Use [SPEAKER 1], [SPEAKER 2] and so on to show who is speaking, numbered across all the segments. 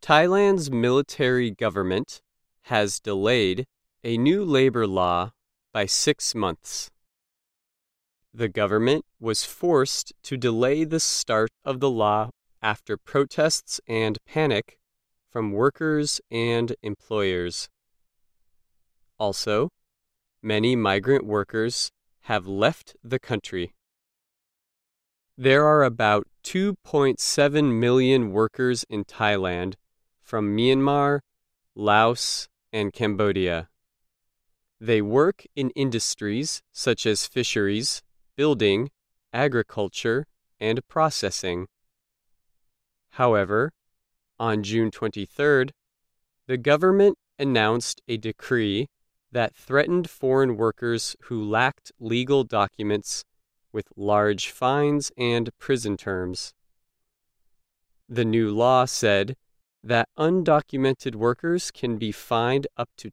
[SPEAKER 1] Thailand's military government has delayed a new labor law by 6 months. The government was forced to delay the start of the law after protests and panic from workers and employers. Also, many migrant workers have left the country. There are about 2.7 million workers in Thailand from Myanmar, Laos, and Cambodia. They work in industries such as fisheries, building, agriculture, and processing. However, on June 23rd, the government announced a decree that threatened foreign workers who lacked legal documents with large fines and prison terms. The new law said that undocumented workers can be fined up to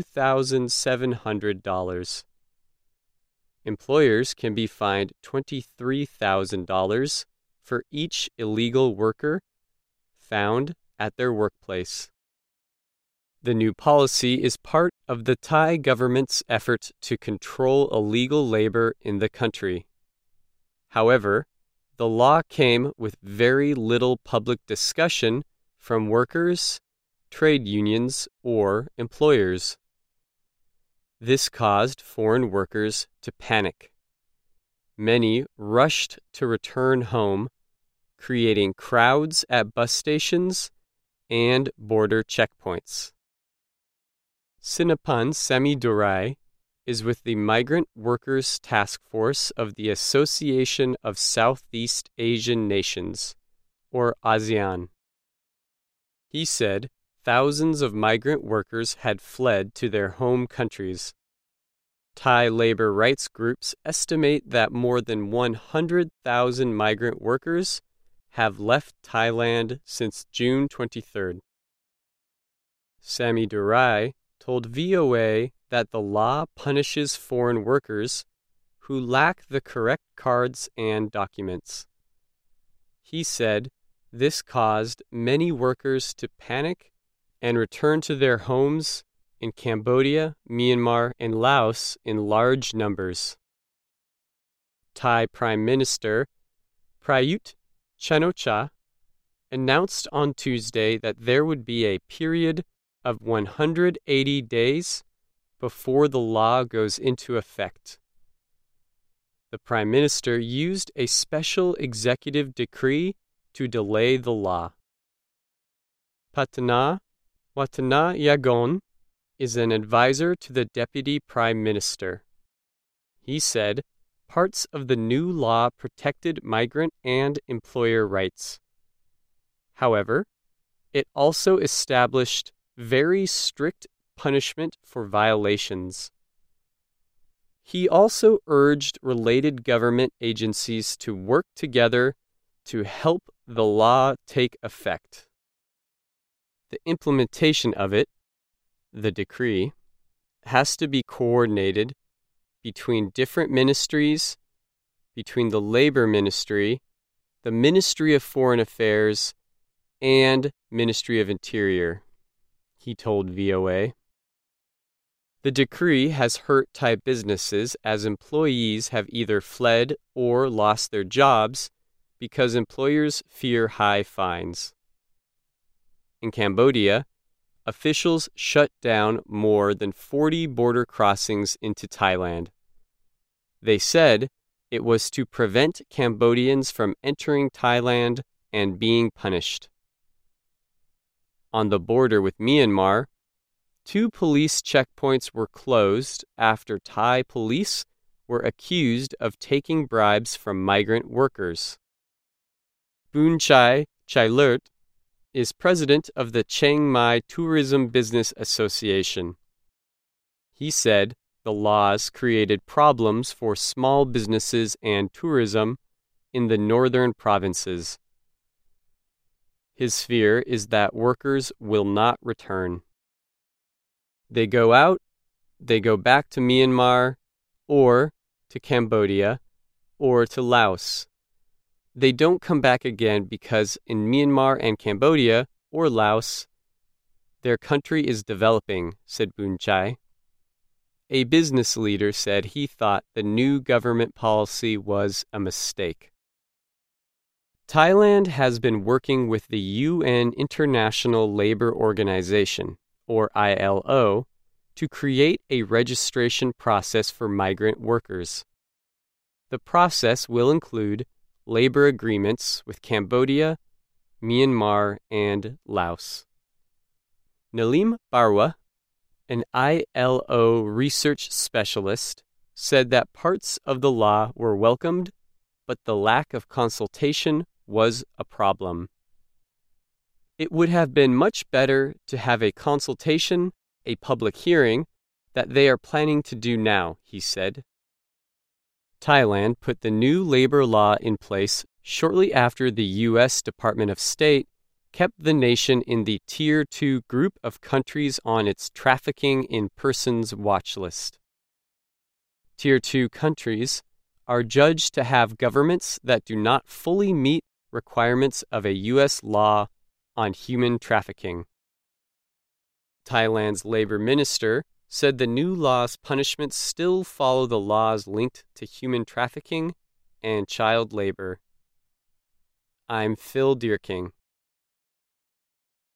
[SPEAKER 1] $2,700. Employers can be fined $23,000 for each illegal worker found at their workplace. The new policy is part of the Thai government's effort to control illegal labor in the country. However, the law came with very little public discussion from workers, trade unions, or employers. This caused foreign workers to panic. Many rushed to return home, creating crowds at bus stations and border checkpoints. Sinapan Samidurai is with the Migrant Workers Task Force of the Association of Southeast Asian Nations, or ASEAN. He said thousands of migrant workers had fled to their home countries. Thai labor rights groups estimate that more than 100,000 migrant workers have left Thailand since June 23rd. Samidurai told VOA that the law punishes foreign workers who lack the correct cards and documents. He said this caused many workers to panic and return to their homes in Cambodia, Myanmar, and Laos in large numbers. Thai Prime Minister Prayut Chan-o-cha announced on Tuesday that there would be a period of 180 days before the law goes into effect. The Prime Minister used a special executive decree to delay the law. Patana Watanayagon is an advisor to the Deputy Prime Minister. He said parts of the new law protected migrant and employer rights. However, it also established very strict punishment for violations. He also urged related government agencies to work together to help the law take effect. The implementation of it, the decree, has to be coordinated between different ministries, between the Labor Ministry, the Ministry of Foreign Affairs, and Ministry of Interior, he told VOA. The decree has hurt Thai businesses as employees have either fled or lost their jobs because employers fear high fines. In Cambodia, officials shut down more than 40 border crossings into Thailand. They said it was to prevent Cambodians from entering Thailand and being punished. On the border with Myanmar, 2 police checkpoints were closed after Thai police were accused of taking bribes from migrant workers. Boonchai Chailert is president of the Chiang Mai Tourism Business Association. He said the laws created problems for small businesses and tourism in the northern provinces. His fear is that workers will not return. They go out, they go back to Myanmar, or to Cambodia, or to Laos. They don't come back again because in Myanmar and Cambodia, or Laos. Their country is developing, said Boon Chye. A business leader said he thought the new government policy was a mistake. Thailand has been working with the UN International Labour Organization, or ILO, to create a registration process for migrant workers. The process will include labor agreements with Cambodia, Myanmar, and Laos. Nalim Barwa, an ILO research specialist, said that parts of the law were welcomed, but the lack of consultation was a problem. It would have been much better to have a consultation, a public hearing, that they are planning to do now, he said. Thailand put the new labor law in place shortly after the U.S. Department of State kept the nation in the Tier 2 group of countries on its Trafficking in Persons watch list. Tier 2 countries are judged to have governments that do not fully meet requirements of a U.S. law on human trafficking. Thailand's labor minister said the new law's punishments still follow the laws linked to human trafficking and child labor. I'm Phil Deerking.